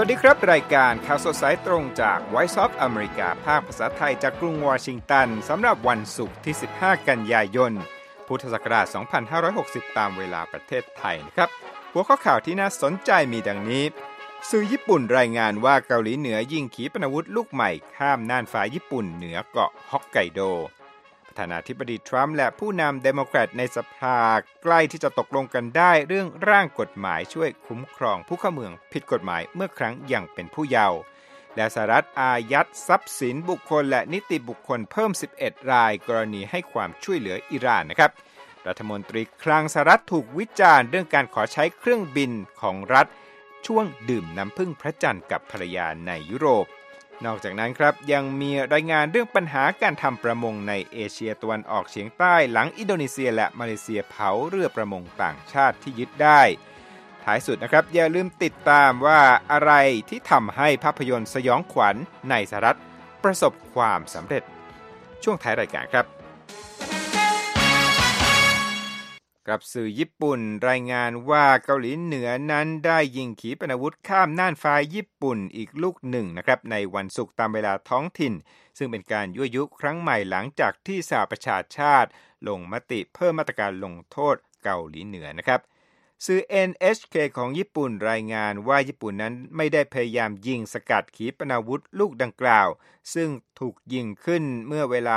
วัสดีครับรายการข่าวสดสายตรงจาก Voice of America ภาคภาษาไทยจากกรุงวอชิงตันสำหรับวันศุกร์ที่15กันยายนพุทธศักราช2560ตามเวลาประเทศไทยนะครับหัวข้อข่าวที่น่าสนใจมีดังนี้สื่อญี่ปุ่นรายงานว่าเกาหลีเหนือยิงขีปนาวุธลูกใหม่ข้ามน่านฟ้าญี่ปุ่นเหนือเกาะฮอกไกโดประธานาธิบดีทรัมป์และผู้นำเดโมแครตในสภาใกล้ที่จะตกลงกันได้เรื่องร่างกฎหมายช่วยคุ้มครองผู้เข้าเมืองผิดกฎหมายเมื่อครั้งยังเป็นผู้เยาว์และสหรัฐอายัดทรัพย์สินบุคคลและนิติบุคคลเพิ่ม11รายกรณีให้ความช่วยเหลืออิหร่านนะครับรัฐมนตรีคลังสหรัฐถูกวิจารณ์เรื่องการขอใช้เครื่องบินของรัฐช่วงดื่มน้ำผึ้งพระจันทร์กับภรรยาในยุโรปนอกจากนั้นครับยังมีรายงานเรื่องปัญหาการทำประมงในเอเชียตะวันออกเฉียงใต้หลังอินโดนีเซียและมาเลเซียเผาเรือประมงต่างชาติที่ยึดได้ท้ายสุดนะครับอย่าลืมติดตามว่าอะไรที่ทำให้ภาพยนตร์สยองขวัญในสหรัฐประสบความสำเร็จช่วงท้ายรายการครับกับสื่อญี่ปุ่นรายงานว่าเกาหลีเหนือนั้นได้ยิงขีปนาวุธข้ามน่านฟ้าญี่ปุ่นอีกลูกหนึ่งนะครับในวันศุกร์ตามเวลาท้องถิ่นซึ่งเป็นการยั่วยุครั้งใหม่หลังจากที่สหประชาชาติลงมติเพิ่มมาตรการลงโทษเกาหลีเหนือนะครับสื่อ NHK ของญี่ปุ่นรายงานว่าญี่ปุ่นนั้นไม่ได้พยายามยิงสกัดขีปนาวุธลูกดังกล่าวซึ่งถูกยิงขึ้นเมื่อเวลา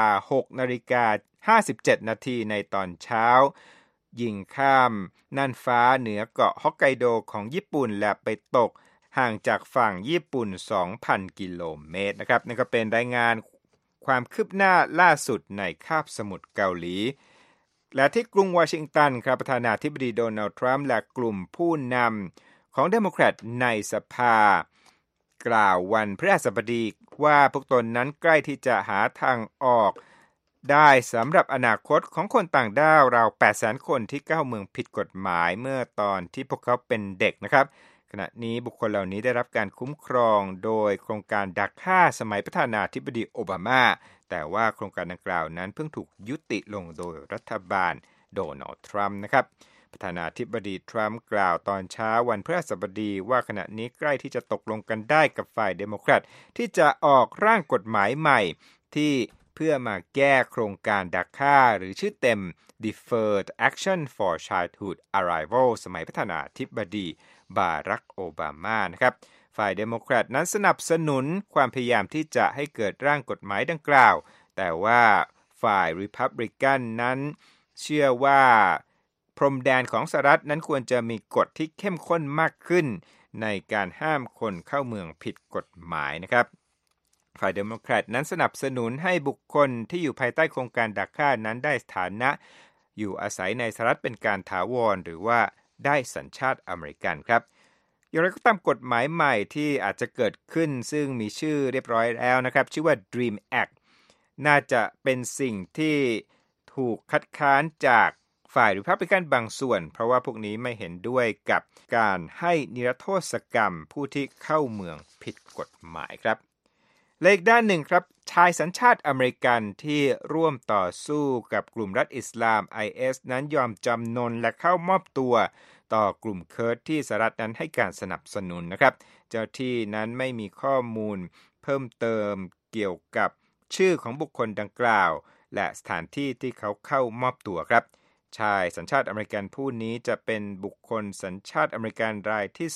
6:57 นาทีในตอนเช้ายิงข้ามน่านฟ้าเหนือเกาะฮอกไกโดของญี่ปุ่นและไปตกห่างจากฝั่งญี่ปุ่น 2,000 กิโลเมตรนะครับนั่นก็เป็นรายงานความคืบหน้าล่าสุดในคาบสมุทรเกาหลีและที่กรุงวอชิงตันครับประธานาธิบดีโดนัลด์ทรัมป์และกลุ่มผู้นำของเดโมแครตในสภากล่าววันพฤหัสบดีว่าพวกตนนั้นใกล้ที่จะหาทางออกได้สำหรับอนาคตของคนต่างด้าวราว 800,000 คนที่เข้าเมืองผิดกฎหมายเมื่อตอนที่พวกเขาเป็นเด็กนะครับขณะนี้บุคคลเหล่านี้ได้รับการคุ้มครองโดยโครงการดักฆ่าสมัยประธานาธิบดีโอบามาแต่ว่าโครงการดังกล่าวนั้นเพิ่งถูกยุติลงโดยรัฐบาลโดนัลด์ทรัมป์นะครับประธานาธิบดีทรัมป์กล่าวตอนเช้าวันพฤหัสบดีว่าขณะนี้ใกล้ที่จะตกลงกันได้กับฝ่ายเดโมแครตที่จะออกร่างกฎหมายใหม่ที่เพื่อมาแก้โครงการดักฆ่าหรือชื่อเต็ม Deferred Action for Childhood Arrival สมัยประธานาธิบดีบารักโอบามานะครับฝ่ายเดโมแครตนั้นสนับสนุนความพยายามที่จะให้เกิดร่างกฎหมายดังกล่าวแต่ว่าฝ่ายริพับลิกันนั้นเชื่อว่าพรมแดนของสหรัฐนั้นควรจะมีกฎที่เข้มข้นมากขึ้นในการห้ามคนเข้าเมืองผิดกฎหมายนะครับฝ่ายเดโมแครตนั้นสนับสนุนให้บุคคลที่อยู่ภายใต้โครงการดักฆ่านั้นได้สถานะอยู่อาศัยในสหรัฐเป็นการถาวรหรือว่าได้สัญชาติอเมริกันครับอย่างไรก็ตามกฎหมายใหม่ที่อาจจะเกิดขึ้นซึ่งมีชื่อเรียบร้อยแล้วนะครับชื่อว่า Dream Act น่าจะเป็นสิ่งที่ถูกคัดค้านจากฝ่ายริพับลิกันบางส่วนเพราะว่าพวกนี้ไม่เห็นด้วยกับการให้นิรโทษกรรมผู้ที่เข้าเมืองผิดกฎหมายครับและอีกด้านหนึ่งครับชายสัญชาติอเมริกันที่ร่วมต่อสู้กับกลุ่มรัฐอิสลาม IS นั้นยอมจำนนและเข้ามอบตัวต่อกลุ่มเคิร์ดที่สหรัฐนั้นให้การสนับสนุนนะครับเจ้าที่นั้นไม่มีข้อมูลเพิ่มเติมเกี่ยวกับชื่อของบุคคลดังกล่าวและสถานที่ที่เขาเข้ามอบตัวครับชายสัญชาติอเมริกันผู้นี้จะเป็นบุคคลสัญชาติอเมริกันรายที่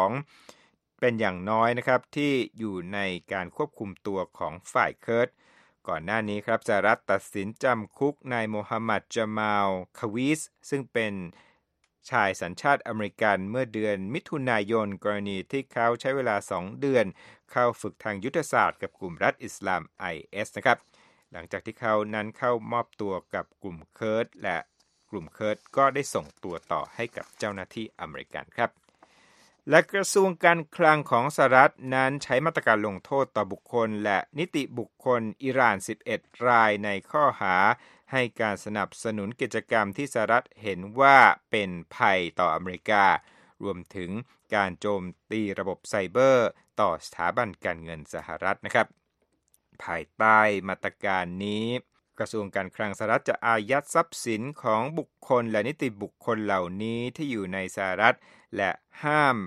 2เป็นอย่างน้อยนะครับที่อยู่ในการควบคุมตัวของฝ่ายเคิร์ดก่อนหน้านี้ครับสหรัฐตัดสินจำคุกนายโมฮัมหมัดจามาลคาวีสซึ่งเป็นชายสัญชาติอเมริกันเมื่อเดือนมิถุนายนกรณีที่เขาใช้เวลา2เดือนเข้าฝึกทางยุทธศาสตร์กับกลุ่มรัฐอิสลาม IS นะครับหลังจากที่เขานั้นเข้ามอบตัวกับกลุ่มเคิร์ดและกลุ่มเคิร์ดก็ได้ส่งตัวต่อให้กับเจ้าหน้าที่อเมริกันครับและกระทรวงการคลังของสหรัฐนั้นใช้มาตรการลงโทษต่อบุคคลและนิติบุคคลอิหร่าน11รายในข้อหาให้การสนับสนุนกิจกรรมที่สหรัฐเห็นว่าเป็นภัยต่ออเมริการวมถึงการโจมตีระบบไซเบอร์ต่อสถาบันการเงินสหรัฐนะครับภายใต้มาตรการนี้กระทรวงการคลังสหรัฐจะอายัดทรัพย์สินของบุคคลและนิติบุคคลเหล่านี้ที่อยู่ในสหรัฐและห้ามป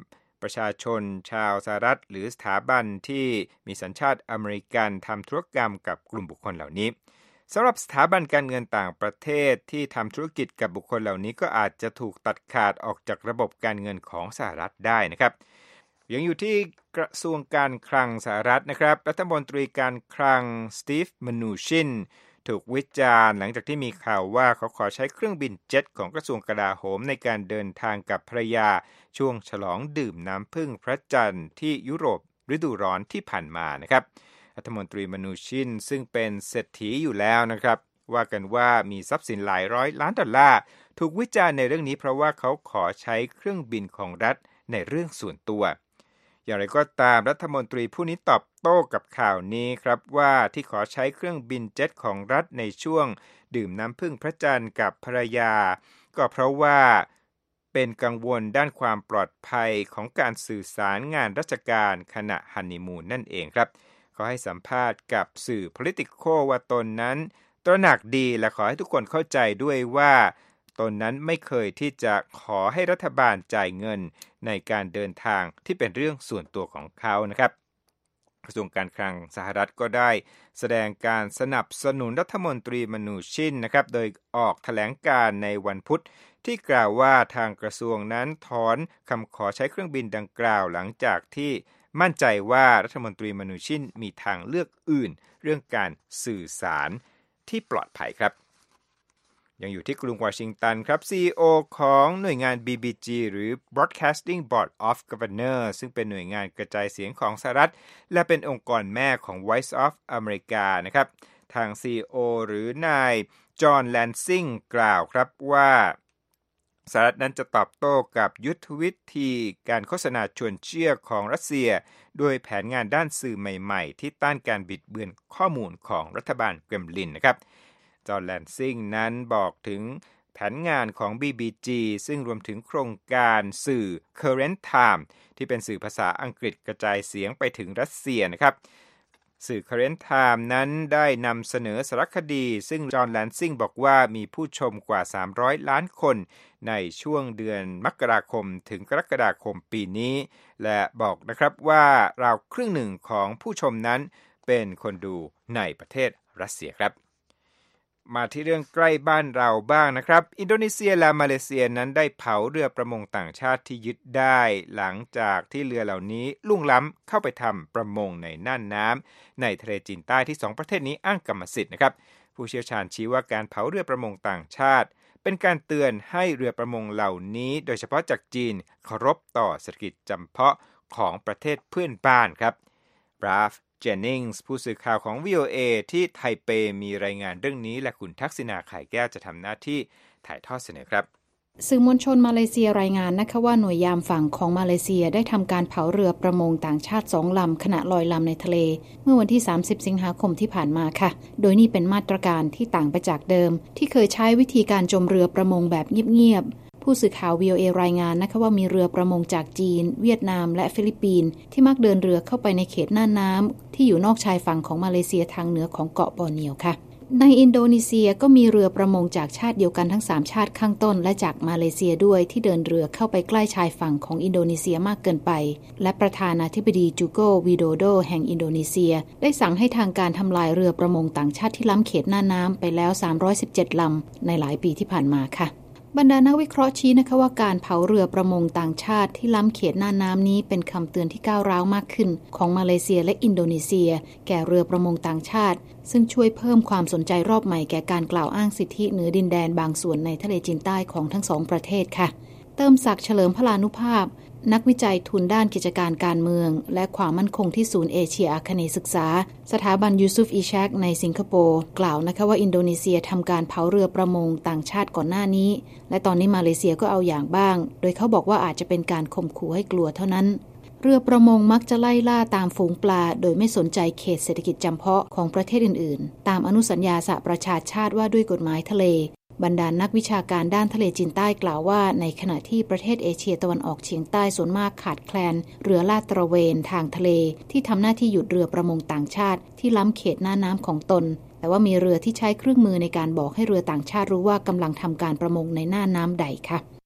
ประชาชนชาวสหรัฐหรือสถาบันที่มีสัญชาติอเมริกันทำธุรกรรมกับกลุ่มบุคคลเหล่านี้สำหรับสถาบันการเงินต่างประเทศที่ทำธุรกิจกับบุคคลเหล่านี้ก็อาจจะถูกตัดขาดออกจากระบบการเงินของสหรัฐได้นะครับยังอยู่ที่กระทรวงการคลังสหรัฐนะครับรัฐมนตรีการคลังสตีฟ มนูชินถูกวิจารณ์หลังจากที่มีข่าวว่าเขาขอใช้เครื่องบินเจ็ตของกระทรวงกลาโหมในการเดินทางกับภรรยาช่วงฉลองดื่มน้ำผึ้งพระจันทร์ที่ยุโรปฤดูร้อนที่ผ่านมานะครับรัฐมนตรีมนูชินซึ่งเป็นเศรษฐีอยู่แล้วนะครับว่ากันว่ามีทรัพย์สินหลายร้อยล้านดอลลาร์ถูกวิจารณ์ในเรื่องนี้เพราะว่าเขาขอใช้เครื่องบินของรัฐในเรื่องส่วนตัวอย่างไรก็ตามรัฐมนตรีผู้นี้ตอบโต้กับข่าวนี้ครับว่าที่ขอใช้เครื่องบินเจ็ตของรัฐในช่วงดื่มน้ำผึ้งพระจันทร์กับภรรยาก็เพราะว่าเป็นกังวลด้านความปลอดภัยของการสื่อสารงานราชการขณะฮันนีมูนนั่นเองครับเขาให้สัมภาษณ์กับสื่อ Politico ว่าตนนั้นตระหนักดีและขอให้ทุกคนเข้าใจด้วยว่าตนนั้นไม่เคยที่จะขอให้รัฐบาลจ่ายเงินในการเดินทางที่เป็นเรื่องส่วนตัวของเขานะครับกระทรวงการคลังสหรัฐก็ได้แสดงการสนับสนุนรัฐมนตรีมนูชินนะครับโดยออกแถลงการในวันพุธที่กล่าวว่าทางกระทรวงนั้นถอนคำขอใช้เครื่องบินดังกล่าวหลังจากที่มั่นใจว่ารัฐมนตรีมนูชินมีทางเลือกอื่นเรื่องการสื่อสารที่ปลอดภัยครับยังอยู่ที่กรุงวอชิงตันครับ CEO ของหน่วยงาน BBG หรือ Broadcasting Board of Governors ซึ่งเป็นหน่วยงานกระจายเสียงของสหรัฐและเป็นองค์กรแม่ของ Voice of America นะครับทาง CEO หรือนายจอห์น แลนซิงกล่าวครับว่าสหรัฐนั้นจะตอบโต้กับยุทธวิธีการโฆษณาชวนเชื่อของรัสเซียด้วยแผนงานด้านสื่อใหม่ๆที่ต้านการบิดเบือนข้อมูลของรัฐบาลเกรมลินนะครับจอห์น แลนซิงนั้นบอกถึงแผนงานของ BBG ซึ่งรวมถึงโครงการสื่อ Current Time ที่เป็นสื่อภาษาอังกฤษกระจายเสียงไปถึงรัสเซียนะครับสื่อ Current Time นั้นได้นำเสนอสารคดีซึ่งจอห์น แลนซิงบอกว่ามีผู้ชมกว่า300ล้านคนในช่วงเดือนมกราคมถึงกรกฎาคมปีนี้และบอกนะครับว่าราวครึ่งหนึ่งของผู้ชมนั้นเป็นคนดูในประเทศรัสเซียครับมาที่เรื่องใกล้บ้านเราบ้างนะครับอินโดนีเซียและมาเลเซียนั้นได้เผาเรือประมงต่างชาติที่ยึดได้หลังจากที่เรือเหล่านี้ลุ่งล้ำเข้าไปทำประมงในน่านน้ำในทะเลจีนใต้ที่2ประเทศนี้อ้างกรรมสิทธิ์นะครับผู้เชี่ยวชาญชี้ว่าการเผาเรือประมงต่างชาติเป็นการเตือนให้เรือประมงเหล่านี้โดยเฉพาะจากจีนเคารพต่อเศรษฐกิจจำเพาะของประเทศเพื่อนบ้านครับบราฟเจนนิงส์ผู้สื่อข่าวของ VOA ที่ไทเปมีรายงานเรื่องนี้และคุณทักษิณา ไข่แก้วจะทำหน้าที่ถ่ายทอดเสนอครับสื่อมวลชนมาเลเซียรายงานนะคะว่าหน่วยยามฝั่งของมาเลเซียได้ทำการเผาเรือประมงต่างชาติ2ลำขณะลอยลำในทะเลเมื่อวันที่30สิงหาคมที่ผ่านมาค่ะโดยนี่เป็นมาตรการที่ต่างไปจากเดิมที่เคยใช้วิธีการจมเรือประมงแบบเงียบๆผู้สื่อข่าว VOA รายงานนะคะว่ามีเรือประมงจากจีนเวียดนามและฟิลิปปินส์ที่มักเดินเรือเข้าไปในเขตน่านน้ำที่อยู่นอกชายฝั่งของมาเลเซียทางเหนือของเกาะบอร์เนียวค่ะในอินโดนีเซียก็มีเรือประมงจากชาติเดียวกันทั้ง3ชาติข้างต้นและจากมาเลเซียด้วยที่เดินเรือเข้าไปใกล้ชายฝั่งของอินโดนีเซียมากเกินไปและประธานาธิบดีจูโกวิโดโดแห่งอินโดนีเซียได้สั่งให้ทางการทำลายเรือประมงต่างชาติที่ล้ำเขตน่านน้ำไปแล้ว317ลำในหลายปีที่ผ่านมาค่ะบรรดานักวิเคราะห์ชี้นะคะว่าการเผาเรือประมงต่างชาติที่ล้ำเขตน่านน้ำนี้เป็นคำเตือนที่ก้าวร้าวมากขึ้นของมาเลเซียและอินโดนีเซียแก่เรือประมงต่างชาติซึ่งช่วยเพิ่มความสนใจรอบใหม่แก่การกล่าวอ้างสิทธิเหนือดินแดนบางส่วนในทะเลจีนใต้ของทั้งสองประเทศค่ะเติมศักดิ์เฉลิมพลานุภาพนักวิจัยทุนด้านกิจการการเมืองและความมั่นคงที่ศูนย์เอเชียอาคเนย์ศึกษาสถาบันยูซุฟอิชักในสิงคโปร์กล่าวนะคะว่าอินโดนีเซียทำการเผาเรือประมงต่างชาติก่อนหน้านี้และตอนนี้มาเลเซียก็เอาอย่างบ้างโดยเขาบอกว่าอาจจะเป็นการข่มขู่ให้กลัวเท่านั้นเรือประมงมักจะไล่ล่าตามฝูงปลาโดยไม่สนใจเขตเศรษฐกิจจำเพาะของประเทศอื่นๆตามอนุสัญญาสหประชาชาติว่าด้วยกฎหมายทะเลบรรดานักวิชาการด้านทะเลจีนใต้กล่าวว่าในขณะที่ประเทศเอเชียตะวันออกเฉียงใต้ส่วนมากขาดแคลนเรือลาดตระเวนทางทะเลที่ทำหน้าที่หยุดเรือประมงต่างชาติที่ล้ำเขตหน้าน้ำของตนแต่ว่ามีเรือที่ใช้เครื่องมือในการบอกให้เรือต่างชาติรู้ว่ากำลังทำการประมงในหน้าน้ำใดค่ะ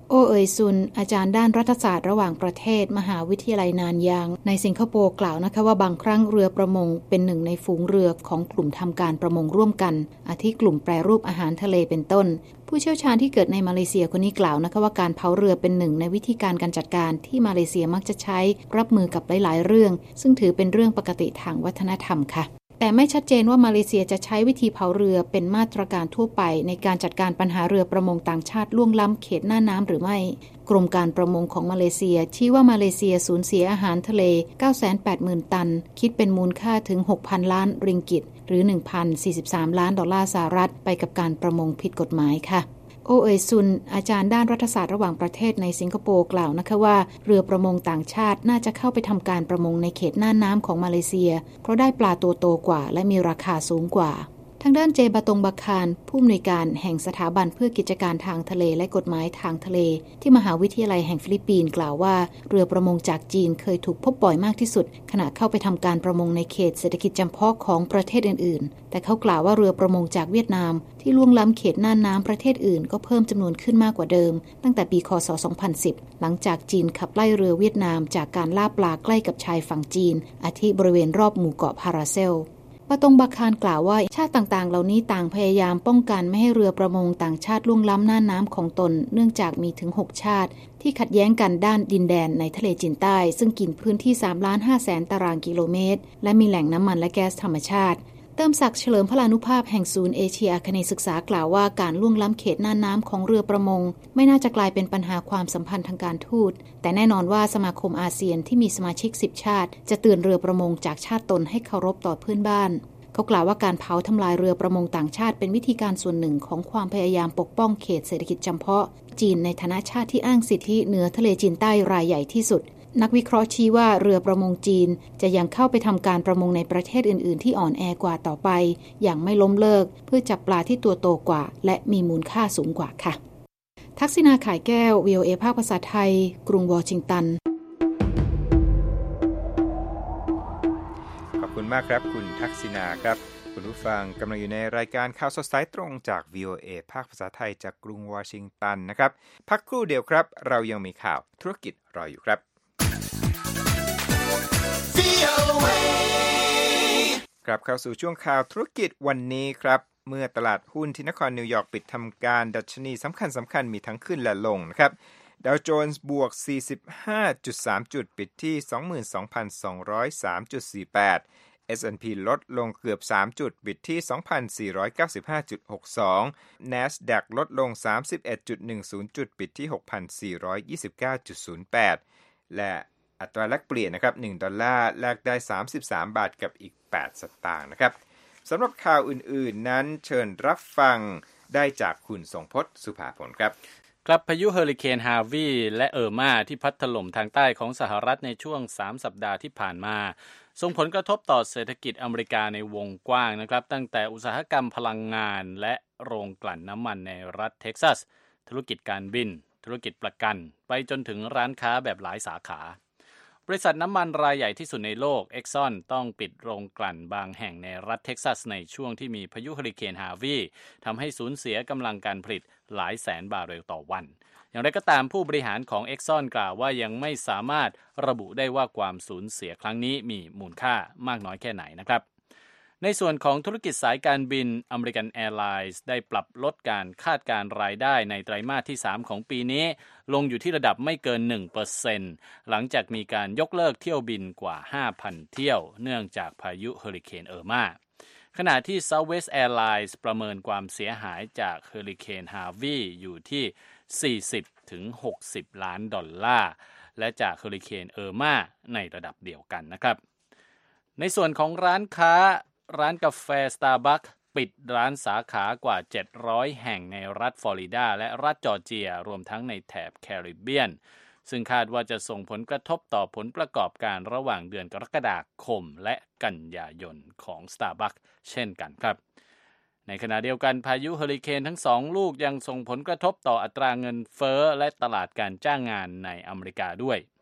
โอเอ๋ยซุนอาจารย์ด้านรัฐศาสตร์ระหว่างประเทศมหาวิทยาลัยนานยางในสิงคโปร์กล่าวนะคะว่าบางครั้งเรือประมงเป็นหนึ่งในฝูงเรือของกลุ่มทำการประมงร่วมกันอาทิกลุ่มแปรรูปอาหารทะเลเป็นต้นผู้เชี่ยวชาญที่เกิดในมาเลเซียคนนี้กล่าวนะคะว่าการเผาเรือเป็นหนึ่งในวิธีการจัดการที่มาเลเซียมักจะใช้รับมือกับหลายๆเรื่องซึ่งถือเป็นเรื่องปกติทางวัฒนธรรมค่ะแต่ไม่ชัดเจนว่ามาเลเซียจะใช้วิธีเผาเรือเป็นมาตรการทั่วไปในการจัดการปัญหาเรือประมงต่างชาติล่วงล้ำเขตหน้าน้ำหรือไม่กรมการประมงของมาเลเซียชี้ว่ามาเลเซียสูญเสียอาหารทะเล 980,000 ตันคิดเป็นมูลค่าถึง 6,000 ล้านริงกิตหรือ 1,043 ล้านดอลลาร์สหรัฐไปกับการประมงผิดกฎหมายค่ะโอเอ๋ยซุนอาจารย์ด้านรัฐศาสตร์ระหว่างประเทศในสิงคโปร์กล่าวนะคะว่าเรือประมงต่างชาติน่าจะเข้าไปทำการประมงในเขตหน้าน้ำของมาเลเซียเพราะได้ปลาตัวโตกว่าและมีราคาสูงกว่าทางด้านเจบาตงบักคารผู้อำนวยการแห่งสถาบันเพื่อกิจการทางทะเลและกฎหมายทางทะเลที่มหาวิทยาลัยแห่งฟิลิปปินส์กล่าวว่าเรือประมงจากจีนเคยถูกพบบ่อยมากที่สุดขณะเข้าไปทำการประมงในเขตเศรษฐกิจจำเพาะของประเทศอื่นๆแต่เขากล่าวว่าเรือประมงจากเวียดนามที่ล่วงล้ำเขตน่านน้ำประเทศอื่นก็เพิ่มจำนวนขึ้นมากกว่าเดิมตั้งแต่ปีค.ศ. 2010หลังจากจีนขับไล่เรือเวียดนามจากการล่าปลาใกล้กับชายฝั่งจีนอาทิบริเวณรอบหมู่เกาะพาราเซลปาตงบักคารกล่าวว่าชาติต่างๆเหล่านี้ต่างพยายามป้องกันไม่ให้เรือประมงต่างชาติล่วงล้ำน่านน้ำของตนเนื่องจากมีถึง6ชาติที่ขัดแย้งกันด้านดินแดนในทะเลจีนใต้ซึ่งกินพื้นที่ 3,500,000 ตารางกิโลเมตรและมีแหล่งน้ำมันและแก๊สธรรมชาติเติมศักดิ์เฉลิมพลานุภาพแห่งศูนย์เอเชียอาคเนย์ศึกษากล่าวว่าการล่วงล้ำเขตน่านน้ำของเรือประมงไม่น่าจะกลายเป็นปัญหาความสัมพันธ์ทางการทูตแต่แน่นอนว่าสมาคมอาเซียนที่มีสมาชิก10ชาติจะเตือนเรือประมงจากชาติตนให้เคารพต่อเพื่อนบ้านเขากล่าวว่าการเผาทำลายเรือประมงต่างชาติเป็นวิธีการส่วนหนึ่งของความพยายามปกป้องเขตเศรษฐกิจจำเพาะจีนในฐานะชาติที่อ้างสิทธิเหนือทะเลจีนใต้รายใหญ่ที่สุดนักวิเคราะห์ชี้ว่าเรือประมงจีนจะยังเข้าไปทำการประมงในประเทศอื่นๆที่อ่อนแอกว่าต่อไปอย่างไม่ล้มเลิกเพื่อจับปลาที่ตัวโตกว่าและมีมูลค่าสูงกว่าค่ะทักษิณาข่ายแก้ว VOA ภาคภาษาไทยกรุงวอชิงตันขอบคุณมากครับคุณทักษิณาครับคุณผู้ฟังกำลังอยู่ในรายการข่าวสดสายตรงจาก VOA ภาคภาษาไทยจากกรุงวอชิงตันนะครับพักครู่เดียวครับเรายังมีข่าวธุรกิจรออยู่ครับกลับเข้าสู่ช่วงข่าวธุรกิจวันนี้ครับเมื่อตลาดหุ้นที่นครนิวยอร์กปิดทำการดัชนีสำคัญมีทั้งขึ้นและลงนะครับดาวโจนส์บวก 45.3 จุดปิดที่ 22,203.48 S&P ลดลงเกือบ3จุดปิดที่ 2,495.62 NASDAQ ลดลง 31.10 จุดปิดที่ 6,429.08 และอัตราแลกเปลี่ยนนะครับ1ดอลลาร์แลกได้33บาทกับอีก8สตางค์นะครับสำหรับข่าวอื่นๆนั้นเชิญรับฟังได้จากคุณทรงพจน์สุภาพลครับครับพายุเฮอริเคนฮาร์วีและเออร์มาที่พัดถล่มทางใต้ของสหรัฐในช่วง3สัปดาห์ที่ผ่านมาส่งผลกระทบต่อเศรษฐกิจอเมริกาในวงกว้างนะครับตั้งแต่อุตสาหกรรมพลังงานและโรงกลั่นน้ำมันในรัฐเท็กซัสธุรกิจการบินธุรกิจประกันไปจนถึงร้านค้าแบบหลายสาขาบริษัทน้ำมันรายใหญ่ที่สุดในโลก Exxon ต้องปิดโรงกลั่นบางแห่งในรัฐเท็กซัสในช่วงที่มีพายุเฮอริเคนฮาร์วีทำให้สูญเสียกำลังการผลิตหลายแสนบาร์เรลต่อวันอย่างไรก็ตามผู้บริหารของ Exxon กล่าวว่ายังไม่สามารถระบุได้ว่าความสูญเสียครั้งนี้มีมูลค่ามากน้อยแค่ไหนนะครับในส่วนของธุรกิจสายการบิน American Airlines ได้ปรับลดการคาดการรายได้ในไตรมาสที่3ของปีนี้ลงอยู่ที่ระดับไม่เกิน 1% หลังจากมีการยกเลิกเที่ยวบินกว่า 5,000 เที่ยวเนื่องจากพายุเฮอริเคนเออร์มาขณะที่ Southwest Airlines ประเมินความเสียหายจากเฮอริเคนฮาร์วีอยู่ที่40 ถึง 60 ล้านดอลลาร์และจากเฮอริเคนเออร์มาในระดับเดียวกันนะครับในส่วนของร้านค้าร้านกาแฟ Starbucks ปิดร้านสาขากว่า700แห่งในรัฐฟลอริดาและรัฐจอร์เจียรวมทั้งในแถบแคริบเบียนซึ่งคาดว่าจะส่งผลกระทบต่อผลประกอบการระหว่างเดือนกรกฎาคมและกันยายนของ Starbucks เช่นกันครับในขณะเดียวกันพายุเฮอริเคนทั้ง2ลูกยังส่งผลกระทบต่ออัตราเงินเฟ้อและตลาดการจ้างงานในอเมริกาด้วย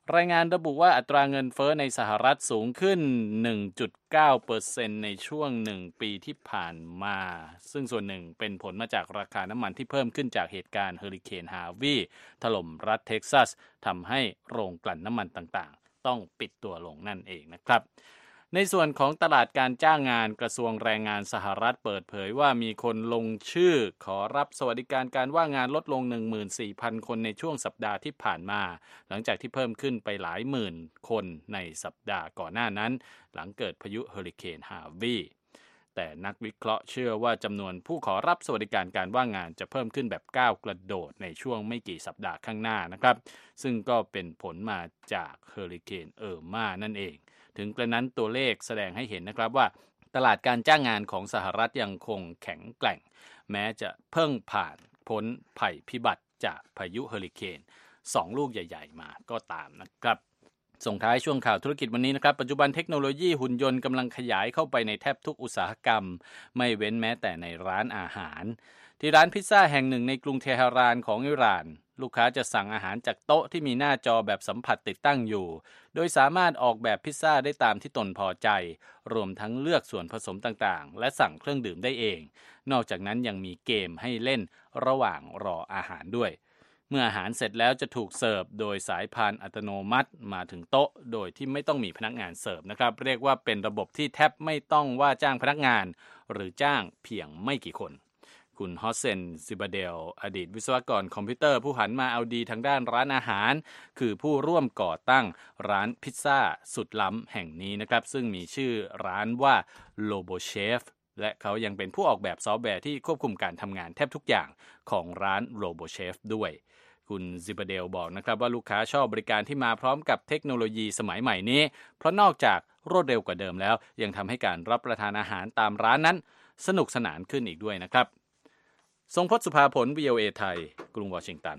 รายงานระบุว่าอัตราเงินเฟ้อในสหรัฐสูงขึ้น 1.9% ในช่วง1ปีที่ผ่านมาซึ่งส่วนหนึ่งเป็นผลมาจากราคาน้ำมันที่เพิ่มขึ้นจากเหตุการณ์เฮอริเคนฮาร์วีถล่มรัฐเท็กซัสทำให้โรงกลั่นน้ำมันต่างๆต้องปิดตัวลงนั่นเองนะครับในส่วนของตลาดการจ้างงานกระทรวงแรงงานสหรัฐเปิดเผยว่ามีคนลงชื่อขอรับสวัสดิการการว่างงานลดลง 14,000 คนในช่วงสัปดาห์ที่ผ่านมาหลังจากที่เพิ่มขึ้นไปหลายหมื่นคนในสัปดาห์ก่อนหน้านั้นหลังเกิดพายุเฮอริเคนฮาร์วีแต่นักวิเคราะห์เชื่อว่าจำนวนผู้ขอรับสวัสดิการการว่างงานจะเพิ่มขึ้นแบบก้าวกระโดดในช่วงไม่กี่สัปดาห์ข้างหน้านะครับซึ่งก็เป็นผลมาจากเฮอริเคนเอิร์ม่านั่นเองถึงกระนั้นตัวเลขแสดงให้เห็นนะครับว่าตลาดการจ้างงานของสหรัฐยังคงแข็งแกร่งแม้จะเพิ่งผ่านพ้นภัยพิบัติจากพายุเฮอริเคน2ลูกใหญ่ๆมาก็ตามนะครับส่งท้ายช่วงข่าวธุรกิจวันนี้นะครับปัจจุบันเทคโนโลยีหุ่นยนต์กำลังขยายเข้าไปในแทบทุกอุตสาหกรรมไม่เว้นแม้แต่ในร้านอาหารที่ร้านพิซซ่าแห่งหนึ่งในกรุงเทหะรานของอิหร่านลูกค้าจะสั่งอาหารจากโต๊ะที่มีหน้าจอแบบสัมผัสติดตั้งอยู่โดยสามารถออกแบบพิซซ่าได้ตามที่ตนพอใจรวมทั้งเลือกส่วนผสมต่างๆและสั่งเครื่องดื่มได้เองนอกจากนั้นยังมีเกมให้เล่นระหว่างรออาหารด้วยเมื่ออาหารเสร็จแล้วจะถูกเสิร์ฟโดยสายพานอัตโนมัติมาถึงโต๊ะโดยที่ไม่ต้องมีพนักงานเสิร์ฟนะครับเรียกว่าเป็นระบบที่แทบไม่ต้องว่าจ้างพนักงานหรือจ้างเพียงไม่กี่คนคุณฮอสเซน ซิบาเดลอดีตวิศวกรคอมพิวเตอร์ผู้หันมาเอาดีทางด้านร้านอาหารคือผู้ร่วมก่อตั้งร้านพิซซ่าสุดล้ำแห่งนี้นะครับซึ่งมีชื่อร้านว่า Lobo Chef และเขายังเป็นผู้ออกแบบซอฟต์แวร์ที่ควบคุมการทำงานแทบทุกอย่างของร้าน Lobo Chef ด้วยคุณซิบาเดลบอกนะครับว่าลูกค้าชอบบริการที่มาพร้อมกับเทคโนโลยีสมัยใหม่นี้เพราะนอกจากรวดเร็วกว่าเดิมแล้วยังทำให้การรับประทานอาหารตามร้านนั้นสนุกสนานขึ้นอีกด้วยนะครับทรงพจน์ สุภาผล VOA ไทยกรุงวอชิงตัน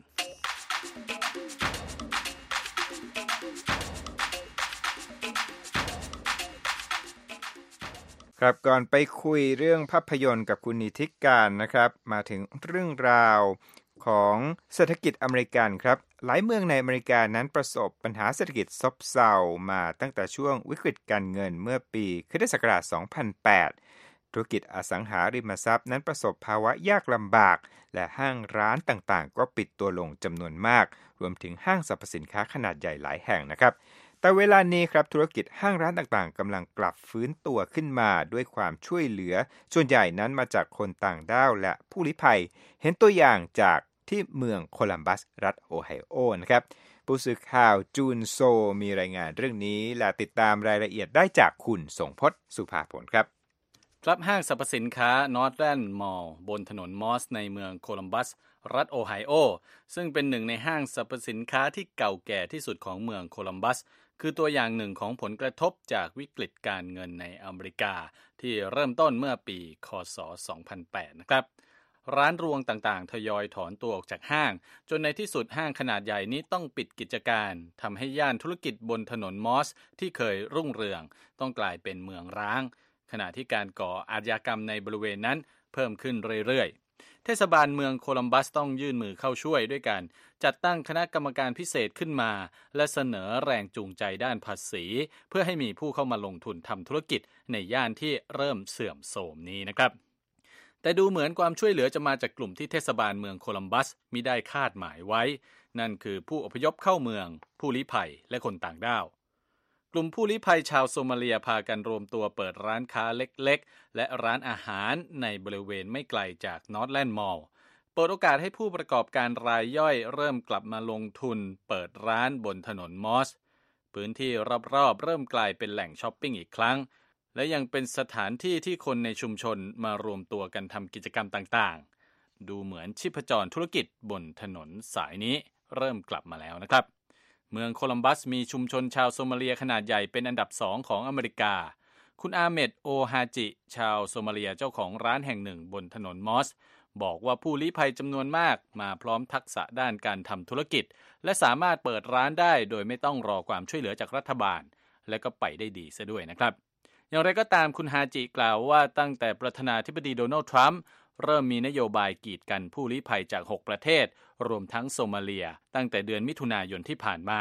ครับก่อนไปคุยเรื่องภาพยนตร์กับคุณนิติการนะครับมาถึงเรื่องราวของเศรษฐกิจอเมริกันครับหลายเมืองในอเมริกานั้นประสบปัญหาเศรษฐกิจซบเซามาตั้งแต่ช่วงวิกฤตการเงินเมื่อปีค.ศ. 2008 ธุรกิจอสังหาริมทรัพย์นั้นประสบภาวะยากลำบากและห้างร้านต่างๆก็ปิดตัวลงจำนวนมากรวมถึงห้างสรรพสินค้าขนาดใหญ่หลายแห่งนะครับแต่เวลานี้ครับธุรกิจห้างร้านต่างๆกำลังกลับฟื้นตัวขึ้นมาด้วยความช่วยเหลือส่วนใหญ่นั้นมาจากคนต่างด้าวและผู้ลี้ภัยเห็นตัวอย่างจากที่เมืองโคลัมบัสรัฐโอไฮโอนะครับผู้สื่อข่าวจูนโซมีรายงานเรื่องนี้และติดตามรายละเอียดได้จากคุณสงพจน์ สุภาผลครับห้างสรรพสินค้านอร์ทแลนด์มอลล์บนถนนมอสในเมืองโคลัมบัสรัฐโอไฮโอซึ่งเป็นหนึ่งในห้างสรรพสินค้าที่เก่าแก่ที่สุดของเมืองโคลัมบัสคือตัวอย่างหนึ่งของผลกระทบจากวิกฤตการเงินในอเมริกาที่เริ่มต้นเมื่อปีค.ศ. 2008 นะครับร้านรวงต่างๆทยอยถอนตัวออกจากห้างจนในที่สุดห้างขนาดใหญ่นี้ต้องปิดกิจการทำให้ย่านธุรกิจบนถนนมอสที่เคยรุ่งเรืองต้องกลายเป็นเมืองร้างขณะที่การก่ออาชญากรรมในบริเวณนั้นเพิ่มขึ้นเรื่อยๆเทศบาลเมืองโคลัมบัสต้องยื่นมือเข้าช่วยด้วยการจัดตั้งคณะกรรมการพิเศษขึ้นมาและเสนอแรงจูงใจด้านภาษีเพื่อให้มีผู้เข้ามาลงทุนทำธุรกิจในย่านที่เริ่มเสื่อมโทรมนี้นะครับแต่ดูเหมือนความช่วยเหลือจะมาจากกลุ่มที่เทศบาลเมืองโคลัมบัสมิได้คาดหมายไว้นั่นคือผู้อพยพเข้าเมืองผู้ลี้ภัยและคนต่างด้าวกลุ่มผู้ลี้ภัยชาวโซมาเลียพากันรวมตัวเปิดร้านค้าเล็กๆและร้านอาหารในบริเวณไม่ไกลจากนอร์ทแลนด์มอลล์เปิดโอกาสให้ผู้ประกอบการรายย่อยเริ่มกลับมาลงทุนเปิดร้านบนถนนมอสพื้นที่รอบๆเริ่มกลายเป็นแหล่งช้อปปิ้งอีกครั้งและยังเป็นสถานที่ที่คนในชุมชนมารวมตัวกันทำกิจกรรมต่างๆดูเหมือนชีพจรธุรกิจบนถนนสายนี้เริ่มกลับมาแล้วนะครับเมืองโคลัมบัสมีชุมชนชาวโซมาเลียขนาดใหญ่เป็นอันดับ2ของอเมริกาคุณอาเมดโอฮาจิชาวโซมาเลียเจ้าของร้านแห่งหนึ่งบนถนนมอสบอกว่าผู้ลี้ภัยจำนวนมากมาพร้อมทักษะด้านการทำธุรกิจและสามารถเปิดร้านได้โดยไม่ต้องรอความช่วยเหลือจากรัฐบาลและก็ไปได้ดีซะด้วยนะครับอย่างไรก็ตามคุณฮาจิกล่าวว่าตั้งแต่ประธานาธิบดีโดนัลด์ทรัมป์เริ่มมีนโยบายกีดกันผู้ลี้ภัยจาก6ประเทศรวมทั้งโซมาเลียตั้งแต่เดือนมิถุนายนที่ผ่านมา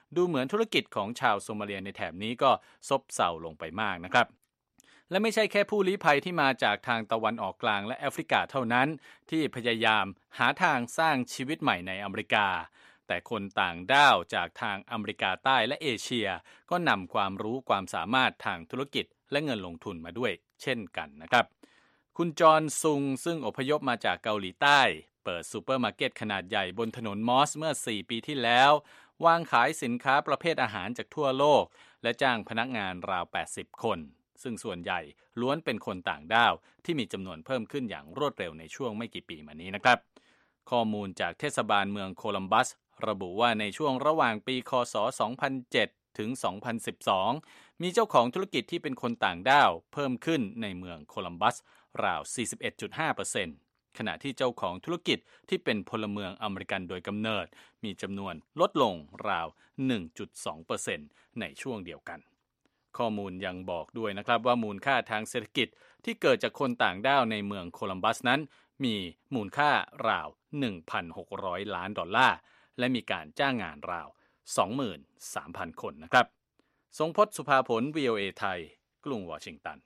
ดูเหมือนธุรกิจของชาวโซมาเลียในแถบนี้ก็ซบเซาลงไปมากนะครับและไม่ใช่แค่ผู้ลี้ภัยที่มาจากทางตะวันออกกลางและแอฟริกาเท่านั้นที่พยายามหาทางสร้างชีวิตใหม่ในอเมริกาแต่คนต่างด้าวจากทางอเมริกาใต้และเอเชียก็นำความรู้ความสามารถทางธุรกิจและเงินลงทุนมาด้วยเช่นกันนะครับคุณจอห์นซุงซึ่งอพยพมาจากเกาหลีใต้เปิดซูเปอร์มาร์เก็ตขนาดใหญ่บนถนนมอสเมื่อ4 ปีที่แล้ววางขายสินค้าประเภทอาหารจากทั่วโลกและจ้างพนักงานราว80 คนซึ่งส่วนใหญ่ล้วนเป็นคนต่างด้าวที่มีจำนวนเพิ่มขึ้นอย่างรวดเร็วในช่วงไม่กี่ปีมานี้นะครับข้อมูลจากเทศบาลเมืองโคลัมบัสระบุว่าในช่วงระหว่างปีคศ 2007 ถึง 2012 มีเจ้าของธุรกิจที่เป็นคนต่างด้าวเพิ่มขึ้นในเมืองโคลัมบัสราว 41.5%ขณะที่เจ้าของธุรกิจที่เป็นพลเมืองอเมริกันโดยกำเนิดมีจำนวนลดลงราว 1.2% ในช่วงเดียวกันข้อมูลยังบอกด้วยนะครับว่ามูลค่าทางเศรษฐกิจที่เกิดจากคนต่างด้าวในเมืองโคลัมบัสนั้นมีมูลค่าราว 1,600 ล้านดอลลาร์และมีการจ้างงานราว 23,000 คนนะครับทรงพจน์ สุภาผล VOA ไทยกรุงวอชิงตัน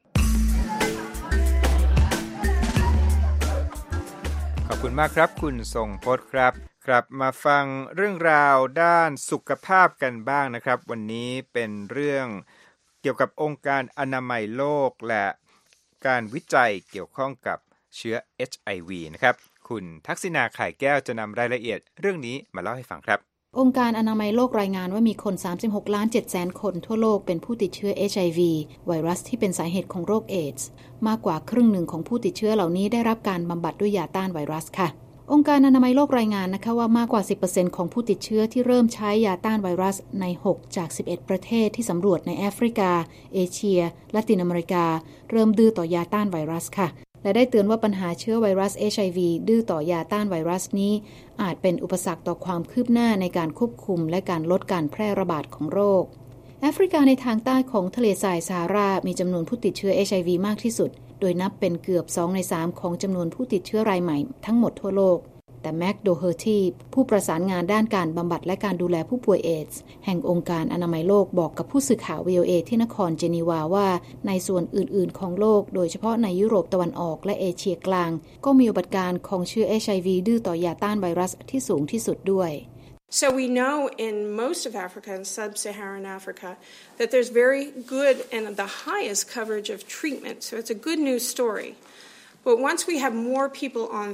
ขอบคุณมากครับคุณทรงพจน์ครับกลับมาฟังเรื่องราวด้านสุขภาพกันบ้างนะครับวันนี้เป็นเรื่องเกี่ยวกับองค์การอนามัยโลกและการวิจัยเกี่ยวข้องกับเชื้อ HIV นะครับคุณทักษิณา ข่ายแก้วจะนำรายละเอียดเรื่องนี้มาเล่าให้ฟังครับองค์การอนามัยโลกรายงานว่ามีคน 36.700,000 คนทั่วโลกเป็นผู้ติดเชื้อ HIV ไวรัสที่เป็นสาเหตุของโรคเอดส์มากกว่าครึ่งหนึ่งของผู้ติดเชื้อเหล่านี้ได้รับการบำบัดด้วยยาต้านไวรัสค่ะองค์การอนามัยโลกรายงานนะคะว่ามากกว่า 10% ของผู้ติดเชื้อที่เริ่มใช้ยาต้านไวรัสใน6จาก11ประเทศที่สำรวจในแอฟริกาเอเชียละตินอเมริกาเริ่มดื้อต่อยาต้านไวรัสค่ะและได้เตือนว่าปัญหาเชื้อไวรัส HIV ดื้อต่อยาต้านไวรัสนี้อาจเป็นอุปสรรคต่อความคืบหน้าในการควบคุมและการลดการแพร่ระบาดของโรคแอฟริกาในทางใต้ของทะเลทรายซาฮารามีจำนวนผู้ติดเชื้อ HIV มากที่สุดโดยนับเป็นเกือบ2ใน3ของจำนวนผู้ติดเชื้อรายใหม่ทั้งหมดทั่วโลกแต่แม็กโดเฮอร์ทีผู้ประสานงานด้านการบำบัดและการดูแลผู้ป่วยเอดส์แห่งองค์การอนามัยโลกบอกกับผู้สื่อข่าว VOA ที่นครเจนีวาว่าในส่วนอื่นๆของโลกโดยเฉพาะในยุโรปตะวันออกและเอเชียกลางก็มีอุบัติการของเชื้อ HIV ดื้อต่อยาต้านไวรัสที่สูงที่สุดด้วย So we know in most of Africa and sub-Saharan Africa that there's very good and the highest coverage of treatment. So it's a good news story. But once we have more people on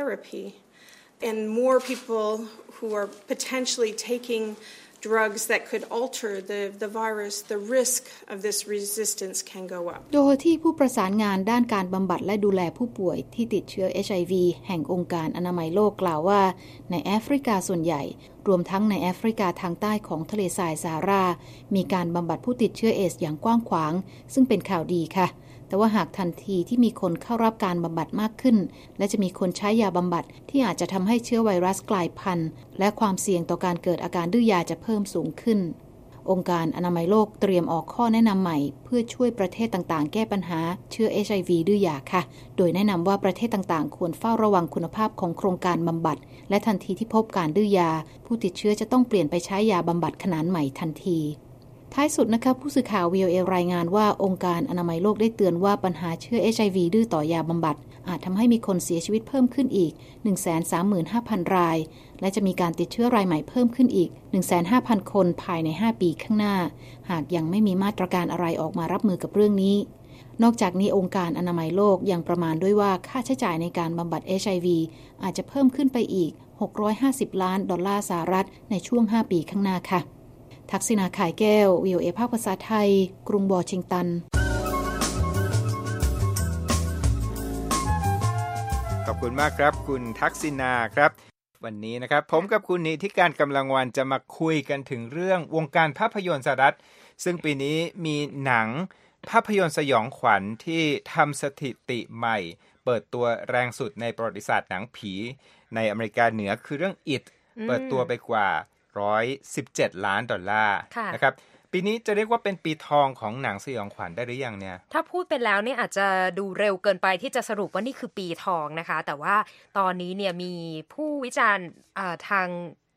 therapy,and more people who are potentially taking drugs that could alter the virus, the risk of this resistance can go up. โดยที่ผู้ประสานงานด้านการบำบัดและดูแลผู้ป่วยที่ติดเชื้อ HIV แห่งองค์การอนามัยโลกกล่าวว่าในแอฟริกาส่วนใหญ่รวมทั้งในแอฟริกาทางใต้ของทะเลทรายซาฮารามีการบำบัดผู้ติดเชื้อเอดส์อย่างกว้างขวางซึ่งเป็นข่าวดีค่ะแต่ว่าหากทันทีที่มีคนเข้ารับการบำบัดมากขึ้นและจะมีคนใช้ยาบำบัดที่อาจจะทำให้เชื้อไวรัสกลายพันธุ์และความเสี่ยงต่อการเกิดอาการดื้อยาจะเพิ่มสูงขึ้นองค์การอนามัยโลกเตรียมออกข้อแนะนำใหม่เพื่อช่วยประเทศต่างๆแก้ปัญหาเชื้อ HIV ดื้อยาค่ะโดยแนะนำว่าประเทศต่างๆควรเฝ้าระวังคุณภาพของโครงการบำบัดและทันทีที่พบการดื้อยาผู้ติดเชื้อจะต้องเปลี่ยนไปใช้ยาบำบัดขนาดใหม่ทันทีท้ายสุดนะคะผู้สื่อข่าว VOA รายงานว่าองค์การอนามัยโลกได้เตือนว่าปัญหาเชื้อ HIV ดื้อต่อยาบำบัดอาจทำให้มีคนเสียชีวิตเพิ่มขึ้นอีก 135,000 รายและจะมีการติดเชื้อรายใหม่เพิ่มขึ้นอีก 150,000 คนภายใน5ปีข้างหน้าหากยังไม่มีมาตรการอะไรออกมารับมือกับเรื่องนี้นอกจากนี้องค์การอนามัยโลกยังประมาณด้วยว่าค่าใช้จ่ายในการบำบัด HIV อาจจะเพิ่มขึ้นไปอีก$650 ล้านสหรัฐในช่วง5ปีข้างหน้าค่ะทักษิณา ข่ายแก้ว VOA ภาคภาษาไทยกรุงวอชิงตันขอบคุณมากครับคุณทักษิณาครับวันนี้นะครับผมกับคุณนิติการกำลังวันจะมาคุยกันถึงเรื่องวงการภาพยนตร์สหรัฐซึ่งปีนี้มีหนังภาพยนตร์สยองขวัญที่ทำสถิติใหม่เปิดตัวแรงสุดในประวัติศาสตร์หนังผีในอเมริกาเหนือคือเรื่อง It เปิดตัวไปกว่า$117 ล้านนะครับปีนี้จะเรียกว่าเป็นปีทองของหนังสยองขวัญได้หรือยังเนี่ยถ้าพูดไปแล้วเนี่ยอาจจะดูเร็วเกินไปที่จะสรุปว่านี่คือปีทองนะคะแต่ว่าตอนนี้เนี่ยมีผู้วิจารณ์ทาง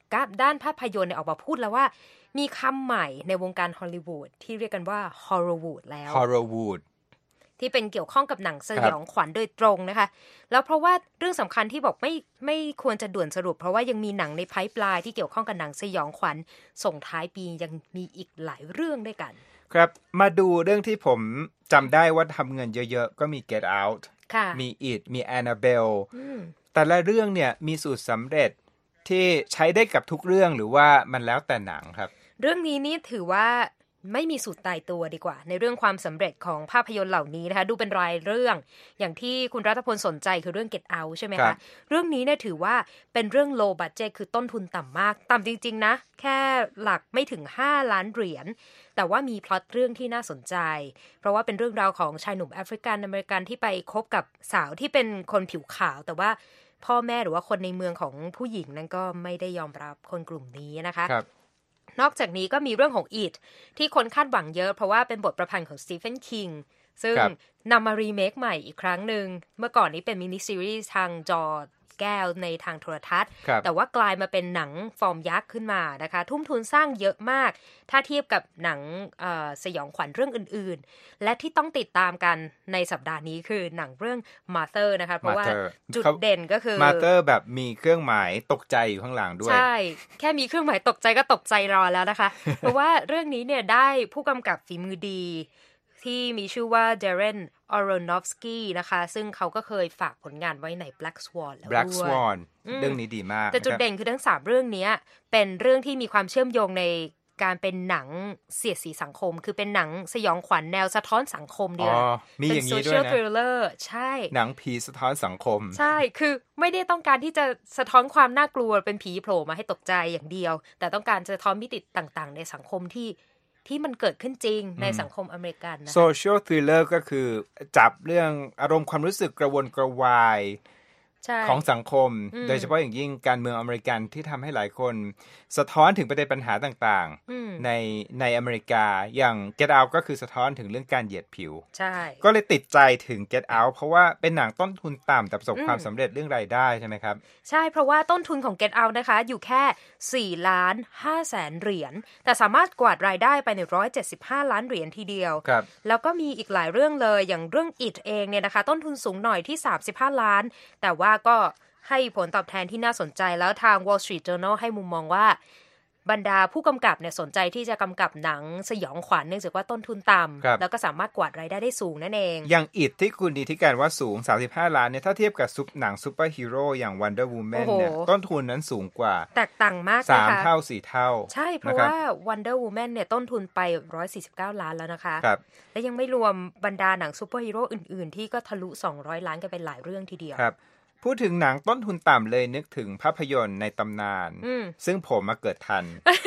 ด้านภาพยนตร์ออกมาพูดแล้วว่ามีคำใหม่ในวงการฮอลลีวูดที่เรียกกันว่า Horrorwood แล้ว Horrorwood ที่เป็นเกี่ยวข้องกับหนังสยองขวัญโดยตรงนะคะแล้วเพราะว่าเรื่องสำคัญที่บอกไม่ควรจะด่วนสรุปเพราะว่ายังมีหนังในไพป์ไลน์ที่เกี่ยวข้องกับหนังสยองขวัญส่งท้ายปียังมีอีกหลายเรื่องด้วยกันครับมาดูเรื่องที่ผมจำได้ว่าทำเงินเยอะๆก็มี Get Out มี It มี Annabelle แต่ละเรื่องเนี่ยมีสูตรสำเร็จที่ใช้ได้กับทุกเรื่องหรือว่ามันแล้วแต่หนังครับเรื่องนี้นี่ถือว่าไม่มีสูตรตายตัวดีกว่าในเรื่องความสำเร็จของภาพยนตร์เหล่านี้นะคะดูเป็นรายเรื่องอย่างที่คุณรัฐพลสนใจคือเรื่อง Get Out ใช่ไหมคะเรื่องนี้เนี่ยถือว่าเป็นเรื่อง low budget คือต้นทุนต่ำมากต่ำจริงๆนะแค่หลักไม่ถึง5 ล้านเหรียญแต่ว่ามีพล็อตเรื่องที่น่าสนใจเพราะว่าเป็นเรื่องราวของชายหนุ่มแอฟริกันอเมริกันที่ไปคบกับสาวที่เป็นคนผิวขาวแต่ว่าพ่อแม่หรือว่าคนในเมืองของผู้หญิงนั้นก็ไม่ได้ยอมรับคนกลุ่มนี้นะคะนอกจากนี้ก็มีเรื่องของ It ที่คนคาดหวังเยอะเพราะว่าเป็นบทประพันธ์ของสตีเฟนคิงซึ่งนำมารีเมคใหม่อีกครั้งหนึ่งเมื่อก่อนนี้เป็นมินิซีรีส์ทางจอแก้วในทางโทรทัศน์แต่ว่ากลายมาเป็นหนังฟอร์มยักษ์ขึ้นมานะคะทุ่มทุนสร้างเยอะมากถ้าเทียบกับหนังสยองขวัญเรื่องอื่นๆและที่ต้องติดตามกันในสัปดาห์นี้คือหนังเรื่อง Mother นะคะเพราะว่าจุดเด่นก็คือ Mother แบบมีเครื่องหมายตกใจอยู่ข้างหลังด้วยใช่แค่มีเครื่องหมายตกใจก็ตกใจรอแล้วนะคะ เพราะว่าเรื่องนี้เนี่ยได้ผู้กำกับฝีมือดีที่มีชื่อว่า Darren Aronofsky นะคะซึ่งเขาก็เคยฝากผลงานไว้ใน Black Swan แล้วด้วย Black Swan เรื่องนี้ดีมากแต่จุดเด่นคือทั้ง3เรื่องนี้เป็นเรื่องที่มีความเชื่อมโยงในการเป็นหนังเสียดสีสังคมคือเป็นหนังสยองขวัญแนวสะท้อนสังคมดีกว่ามีอย่างนี้ด้วยนะ social thriller ใช่หนังผีสะท้อนสังคมใช่คือไม่ได้ต้องการที่จะสะท้อนความน่ากลัวเป็นผีโผล่มาให้ตกใจอย่างเดียวแต่ต้องการจะสะท้อนมิติต่างๆในสังคมที่มันเกิดขึ้นจริงในสังคมอเมริกันนะ social thriller ก็คือจับเรื่องอารมณ์ความรู้สึกกระวนกระวายของสังคมโดยเฉพาะอย่างยิ่งการเมืองอเมริกันที่ทำให้หลายคนสะท้อนถึงประเด็นปัญหาต่างๆในอเมริกาอย่าง Get Out ก็คือสะท้อนถึงเรื่องการเหยียดผิวใช่ก็เลยติดใจถึง Get Out เพราะว่าเป็นหนังต้นทุนต่ำแต่ประสบความสำเร็จเรื่องรายได้ใช่ไหมครับใช่เพราะว่าต้นทุนของ Get Out นะคะอยู่แค่ 4,500,000 เหรียญแต่สามารถกวาดรายได้ไป175 ล้านเหรียญทีเดียวแล้วก็มีอีกหลายเรื่องเลยอย่างเรื่อง It เองเนี่ยนะคะต้นทุนสูงหน่อยที่35 ล้านแต่ว่าก็ให้ผลตอบแทนที่น่าสนใจแล้วทาง Wall Street Journal ให้มุมมองว่าบรรดาผู้กำกับเนี่ยสนใจที่จะกำกับหนังสยองขวัญเนื่องจากว่าต้นทุนต่ำแล้วก็สามารถกวาดรายได้ได้สูงนั่นเองอย่าง It ที่คุณดีที่การว่าสูง35 ล้านเนี่ยถ้าเทียบกับหนังซูเปอร์ฮีโร่อย่าง Wonder Woman เนี่ยต้นทุนนั้นสูงกว่าแตกต่างมากนะคะ 3 เท่า 4 เท่าใช่เพราะว่า Wonder Woman เนี่ยต้นทุนไป149 ล้านแล้วนะคะและยังไม่รวมบรรดาหนังซูเปอร์ฮีโร่อื่นๆที่ก็ทะลุ200 ล้านกันเป็นหลายเรื่องทีเดียวพูดถึงหนังต้นทุนต่ำเลยนึกถึงภาพยนตร์ในตำนานซึ่งผมมาเกิดทัน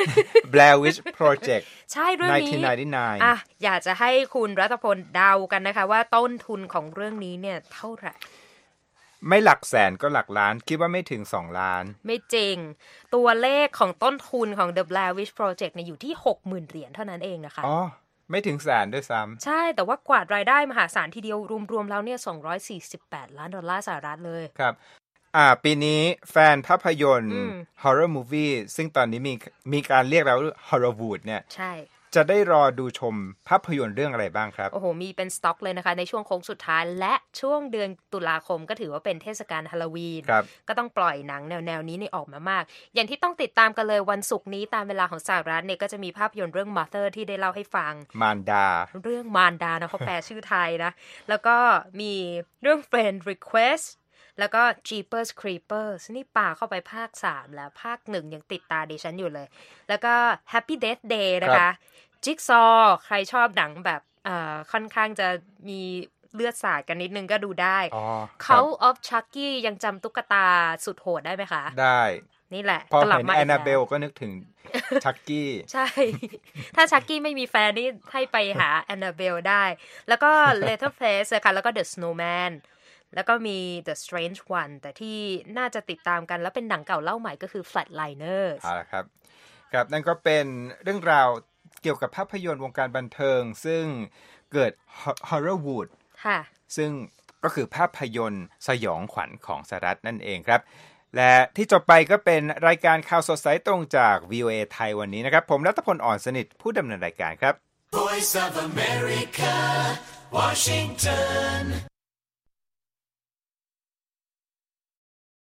Blair Witch Project ใช่เรื่องนี้อยากจะให้คุณรัตพลเดากันนะคะว่าต้นทุนของเรื่องนี้เนี่ยเท่าไหร่ไม่หลักแสนก็หลักล้านคิดว่าไม่ถึง2 ล้านไม่จริงตัวเลขของต้นทุนของ The Blair Witch Project เนี่ยอยู่ที่ 60,000 เหรียญเท่านั้นเองนะคะไม่ถึงแสนด้วยซ้ำใช่แต่ว่ากวาดรายได้มหาศาลทีเดียวรวมๆแล้วเนี่ย248 ล้านดอลลาร์สหรัฐเลยครับปีนี้แฟนภาพยนตร์ Horror Movie ซึ่งตอนนี้มีการเรียกแล้ว Horrorwood เนี่ยใช่จะได้รอดูชมภาพยนตร์เรื่องอะไรบ้างครับโอ้โหมีเป็นสต็อกเลยนะคะในช่วงโค้งสุดท้ายและช่วงเดือนตุลาคมก็ถือว่าเป็นเทศกาลฮาโลวีนก็ต้องปล่อยหนังแนวนี้นี่ออกมามากอย่างที่ต้องติดตามกันเลยวันศุกร์นี้ตามเวลาของสหรัฐเนี่ยก็จะมีภาพยนตร์เรื่อง Mother ที่ได้เล่าให้ฟังมารดาเรื่องมารดานะเขาแปลชื่อไทยนะแล้วก็มีเรื่อง Friend Request แล้วก็ Jeepers Creepers นี่ป่าเข้าไปภาค3แล้วภาค1ยังติดตาดิฉันอยู่เลยแล้วก็ Happy Death Day นะคะจิ๊กซอใครชอบหนังแบบค่อนข้างจะมีเลือดสาดกันนิดนึงก็ดูได้ Cult of Chucky ยังจำตุ๊กตาสุดโหดได้ไหมคะได้นี่แหละพอเห็น Annabelle ก็นึกถึง Chucky ใช่ถ้า Chucky ไม่มีแฟนนี่ให้ไปหา Annabelle ได้แล้วก็ Leatherface นะคะแล้วก็ The Snowman แล้วก็มี The Strange One แต่ที่น่าจะติดตามกันแล้วเป็นหนังเก่าเล่าใหม่ก็คือ Flatliners ครับนั่นก็เป็นเรื่องราวเกี่ยวกับภาพยนตร์วงการบันเทิงซึ่งเกิด Horrorwood ซึ่งก็คือภาพยนตร์สยองขวัญของสหรัฐนั่นเองครับและที่จบไปก็เป็นรายการข่าวสดสายตรงจาก VOA ไทยวันนี้นะครับผมรัตพล อ่อนสนิทผู้ดำเนินรายการครับ Voice of America Washington